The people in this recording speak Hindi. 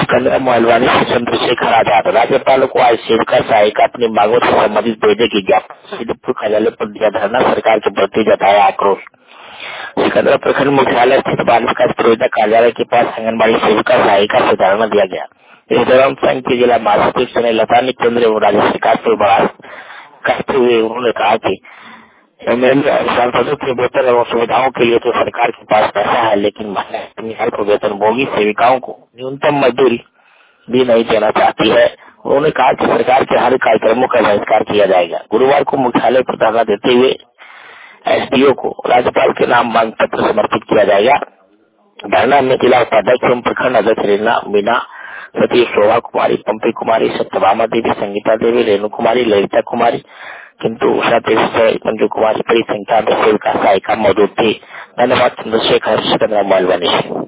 सिकंदर मोहलवानी से चंद्रशेखर आजाद। राज्यपाल को आज सेविका सहायिका अपनी मांगों से संबंधित भेजे की ज्ञापन। सिद्धपुर कार्यालय पर दिया धरना, सरकार के प्रति जताया आक्रोश। सिकंदर प्रखंड मुख्यालय स्थित बाल विकास परियोजना कार्यालय के पास आंगनबाड़ी सेविका सहायिका से धरना दिया गया। इस दौरान संघ के जिला महासचिव स्नेहलता ने केंद्र एवं राज्य सरकार पर बड़ा करते हुए उन्होंने कहा कि सांसदों के वेतन एवं सुविधाओं के लिए तो सरकार के पास पैसा है, लेकिन महिला को वेतनभोगी सेविकाओं को न्यूनतम मजदूरी भी नहीं देना चाहती है। उन्होंने कहा कि सरकार के हर कार्यक्रमों का बहिष्कार किया जाएगा। गुरुवार को मुख्यालय पर धरना देते हुए एसडीओ को राज्यपाल के नाम मांग पत्र समर्पित किया जाएगा। धरना में जिला उपाध्यक्ष एवं प्रखंड अध्यक्ष रीना मीना, सतीश, शोभा कुमारी, पंपी कुमारी, सत्यभामा देवी, संगीता देवी, रेणु कुमारी, ललिता कुमारी, किंतु उषा देवी, मंजू कुमारी, बड़ी संख्या में सेविका सहायिका मौजूद थी। धन्यवाद। चंद्रशेखर, सिकंदर मोहलवानी।